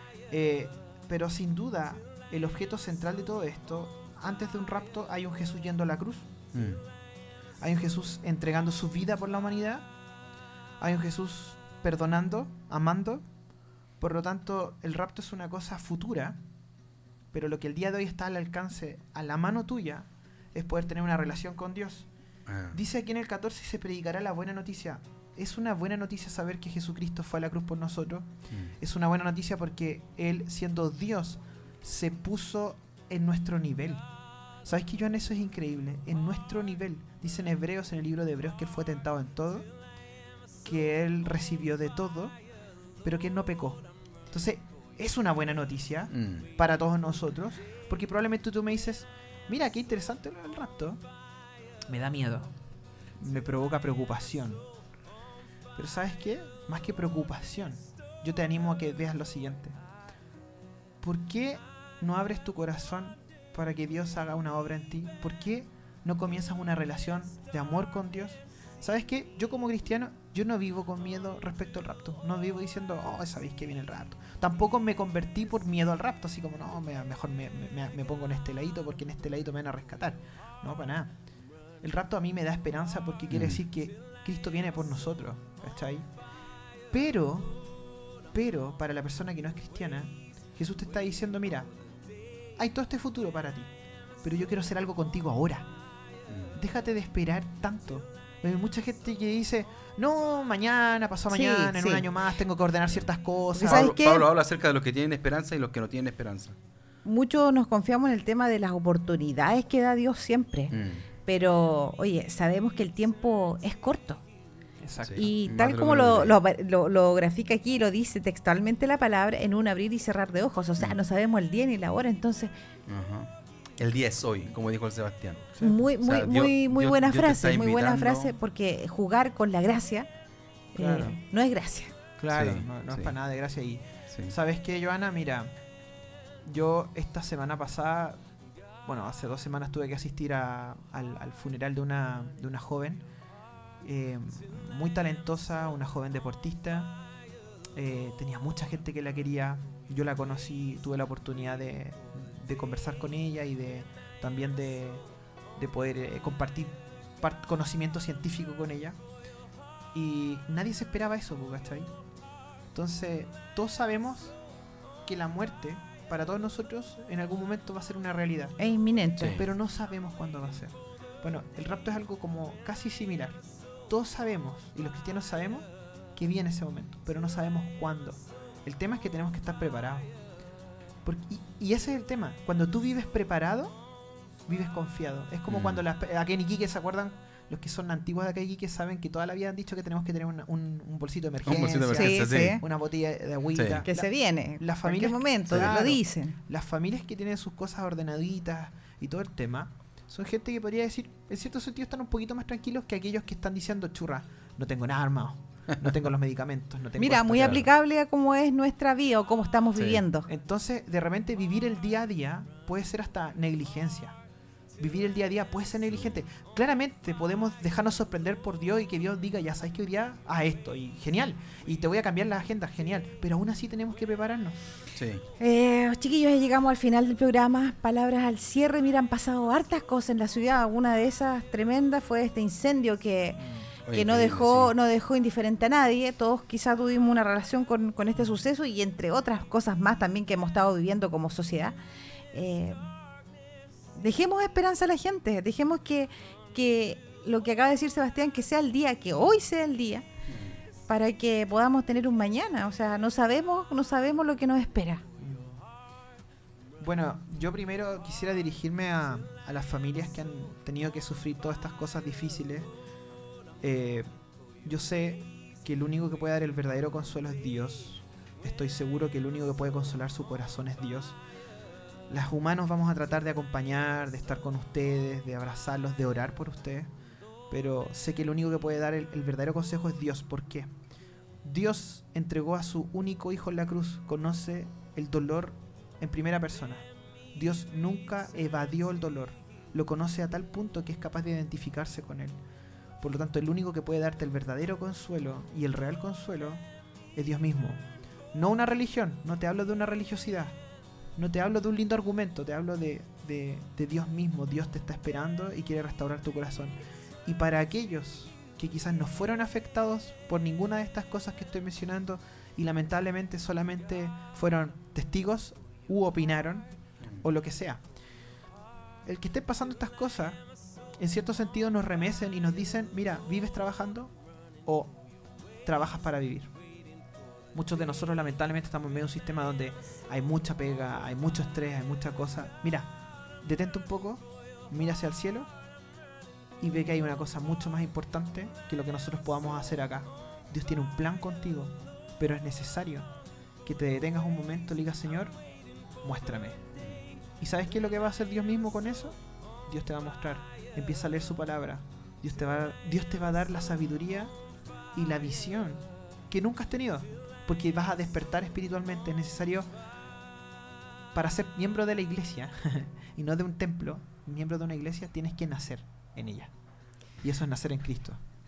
pero sin duda el objeto central de todo esto, antes de un rapto hay un Jesús yendo a la cruz, hay un Jesús entregando su vida por la humanidad, hay un Jesús perdonando, amando. Por lo tanto, el rapto es una cosa futura, pero lo que el día de hoy está al alcance, a la mano tuya, es poder tener una relación con Dios. Dice aquí en el 14, se predicará la buena noticia. Es una buena noticia saber que Jesucristo fue a la cruz por nosotros. Es una buena noticia porque Él, siendo Dios, se puso en nuestro nivel. ¿Sabes qué, Joan? Eso es increíble. En nuestro nivel. Dicen Hebreos, en el libro de Hebreos, que Él fue tentado en todo, que Él recibió de todo, pero que Él no pecó. Entonces, es una buena noticia para todos nosotros, porque probablemente tú me dices, mira, qué interesante el rapto. Me da miedo. Me provoca preocupación. Pero ¿sabes qué? Más que preocupación, yo te animo a que veas lo siguiente. ¿Por qué no abres tu corazón para que Dios haga una obra en ti? ¿Por qué no comienzas una relación de amor con Dios? ¿Sabes qué? Yo como cristiano, yo no vivo con miedo respecto al rapto. No vivo diciendo, sabéis que viene el rapto. Tampoco me convertí por miedo al rapto, así como, no, mejor me pongo en este ladito porque en este ladito me van a rescatar. No, para nada. El rapto a mí me da esperanza porque quiere decir que Cristo viene por nosotros, ¿cachai? Pero, para la persona que no es cristiana, Jesús te está diciendo, mira, hay todo este futuro para ti, pero yo quiero hacer algo contigo ahora. Déjate de esperar tanto. Hay mucha gente que dice, no, mañana, pasado mañana, en un año más, tengo que ordenar ciertas cosas. Pablo habla acerca de los que tienen esperanza y los que no tienen esperanza. Muchos nos confiamos en el tema de las oportunidades que da Dios siempre. Pero, oye, sabemos que el tiempo es corto. Exacto. Y tal como lo grafica aquí, lo dice textualmente la palabra, en un abrir y cerrar de ojos. O sea, no sabemos el día ni la hora, entonces... El día es hoy, como dijo el Sebastián. Muy buena frase, muy buena frase, porque jugar con la gracia no es gracia. Claro, no es para nada de gracia. Y ¿sabes qué, Joana? Mira, yo esta semana pasada... Bueno, hace 2 semanas tuve que asistir al funeral de una joven muy talentosa, una joven deportista. Tenía mucha gente que la quería. Yo la conocí, tuve la oportunidad de conversar con ella y también de poder compartir conocimiento científico con ella. Y nadie se esperaba eso, ¿cachai? Entonces, todos sabemos que la muerte... para todos nosotros en algún momento va a ser una realidad. Es inminente. Pero no sabemos cuándo va a ser. Bueno, el rapto es algo como casi similar. Todos sabemos, y los cristianos sabemos, que viene ese momento, pero no sabemos cuándo. El tema es que tenemos que estar preparados. Y ese es el tema. Cuando tú vives preparado, vives confiado. Es como Mm. cuando acá en Iquique, ¿se acuerdan? Los que son antiguos de acá en Iquique saben que toda la vida han dicho que tenemos que tener un bolsito de emergencia, Un bolsito de emergencia, Sí, sí. sí. una botella de agüita. Sí. Que se viene. las En familias- cualquier momento, claro. lo dicen. Las familias que tienen sus cosas ordenaditas y todo el tema, son gente que podría decir, en cierto sentido, están un poquito más tranquilos que aquellos que están diciendo, churra, no tengo nada armado, no tengo los medicamentos, no tengo Mira, esto". muy claro. aplicable a cómo es nuestra vida o cómo estamos Sí. viviendo. Entonces, de repente, vivir el día a día puede ser hasta negligencia. Vivir el día a día puede ser negligente. Claramente podemos dejarnos sorprender por Dios y que Dios diga, ya sabes que hoy día haz esto, y genial, y te voy a cambiar la agenda, genial, pero aún así tenemos que prepararnos. Sí. Chiquillos, ya llegamos al final del programa. Palabras al cierre. Mira, han pasado hartas cosas en la ciudad. Una de esas tremendas fue este incendio que Oye, no increíble, dejó sí. no dejó indiferente a nadie. Todos quizás tuvimos una relación con este suceso y entre otras cosas más también que hemos estado viviendo como sociedad. Dejemos esperanza a la gente. Dejemos que lo que acaba de decir Sebastián, que sea el día, que hoy sea el día, para que podamos tener un mañana. O sea, no sabemos lo que nos espera. Bueno, yo primero quisiera dirigirme a las familias que han tenido que sufrir todas estas cosas difíciles. Yo sé que el único que puede dar el verdadero consuelo es Dios. Estoy seguro que el único que puede consolar su corazón es Dios. Los humanos vamos a tratar de acompañar, de estar con ustedes, de abrazarlos, de orar por ustedes. Pero sé que el único que puede dar el verdadero consejo es Dios. ¿Por qué? Dios entregó a su único hijo en la cruz. Conoce el dolor en primera persona. Dios nunca evadió el dolor. Lo conoce a tal punto que es capaz de identificarse con él. Por lo tanto, el único que puede darte el verdadero consuelo y el real consuelo es Dios mismo. No una religión, no te hablo de una religiosidad. No te hablo de un lindo argumento, te hablo de Dios mismo. Dios te está esperando y quiere restaurar tu corazón. Y para aquellos que quizás no fueron afectados por ninguna de estas cosas que estoy mencionando y lamentablemente solamente fueron testigos u opinaron o lo que sea, el que esté pasando estas cosas en cierto sentido nos remecen y nos dicen, mira, ¿vives trabajando o trabajas para vivir? Muchos de nosotros lamentablemente estamos en medio de un sistema donde hay mucha pega, hay mucho estrés, hay mucha cosa. Mira, detente un poco, mira hacia el cielo y ve que hay una cosa mucho más importante que lo que nosotros podamos hacer acá. Dios tiene un plan contigo, pero es necesario que te detengas un momento y le digas, Señor, muéstrame. ¿Y sabes qué es lo que va a hacer Dios mismo con eso? Dios te va a mostrar. Empieza a leer su palabra. Dios te va a dar la sabiduría y la visión que nunca has tenido, porque vas a despertar espiritualmente. Es necesario, para ser miembro de la iglesia y no de un templo, miembro de una iglesia, tienes que nacer en ella, y eso es nacer en Cristo.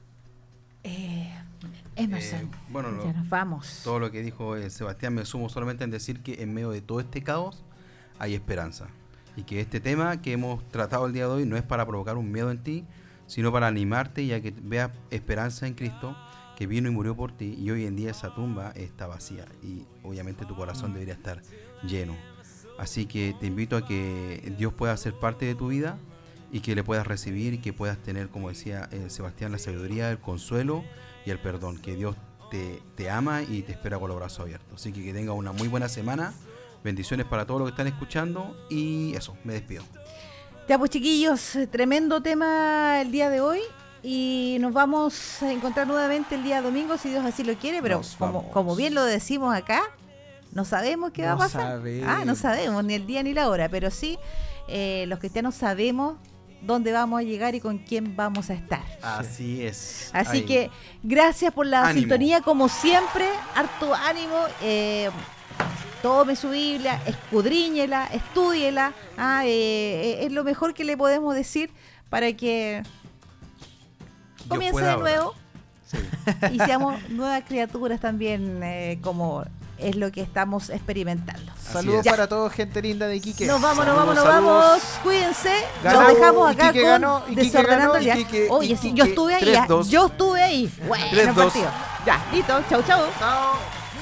Emerson, Bueno, ya nos vamos. todo lo que dijo Sebastián, me sumo solamente en decir que en medio de todo este caos hay esperanza, y que este tema que hemos tratado el día de hoy no es para provocar un miedo en ti, sino para animarte y a que veas esperanza en Cristo, que vino y murió por ti, y hoy en día esa tumba está vacía y obviamente tu corazón debería estar lleno. Así que te invito a que Dios pueda ser parte de tu vida y que le puedas recibir y que puedas tener, como decía Sebastián, la sabiduría, el consuelo y el perdón, que Dios te ama y te espera con los brazos abiertos. Así que tenga una muy buena semana, bendiciones para todos los que están escuchando, y eso, me despido. Ya pues, chiquillos, tremendo tema el día de hoy, y nos vamos a encontrar nuevamente el día domingo si Dios así lo quiere, pero Nos vamos. como bien lo decimos acá, no sabemos qué va a pasar. No sabemos ni el día ni la hora, pero sí los cristianos sabemos dónde vamos a llegar y con quién vamos a estar. Así es. Así Ahí. que gracias por la Ánimo. sintonía, como siempre, harto ánimo. Tome su Biblia, escudriñela, estúdiela. Es lo mejor que le podemos decir para que Dios comience pueda de ahora. nuevo Sí. y seamos nuevas criaturas también, como es lo que estamos experimentando. Saludos es. para todos, gente linda de Iquique. Nos vamos, Saludos, nos vamos. Cuídense. Ganó, Nos dejamos acá Iquique con ganó, Iquique Desordenando ganó, el Día. Iquique, Oye, sí, Iquique, yo estuve ahí. 3-2. Yo estuve ahí. Bueno, 3-2. partido. Ya, listo. Chau, chau.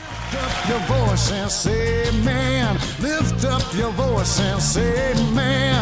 Lift up your voice and say amen. Lift up your voice and say amen.